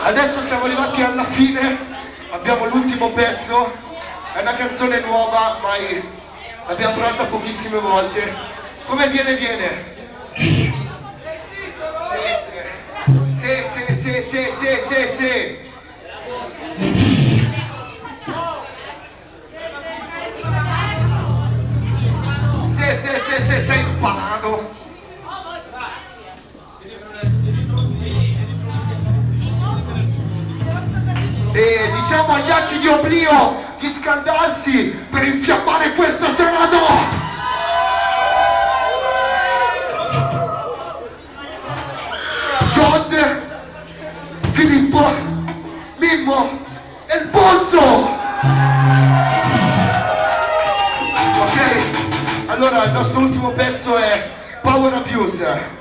Adesso siamo arrivati alla fine, abbiamo l'ultimo pezzo, è una canzone nuova, ma l'abbiamo provata pochissime volte. Come viene viene? Sì. Sì, stai sparando. E diciamo agli acidi oblio di scaldarsi per infiammare questo Senato! John, Filippo, Mimmo e il Pozzo! Ok, allora il nostro ultimo pezzo è Power Abuse.